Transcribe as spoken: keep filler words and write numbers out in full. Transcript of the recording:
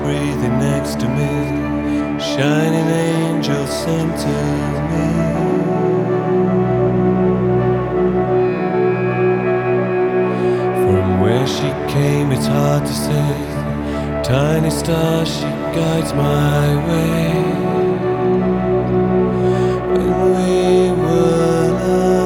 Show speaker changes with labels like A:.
A: breathing next to me, shining angel sent to me. From where she came, it's hard to say. Tiny star, she guides my way.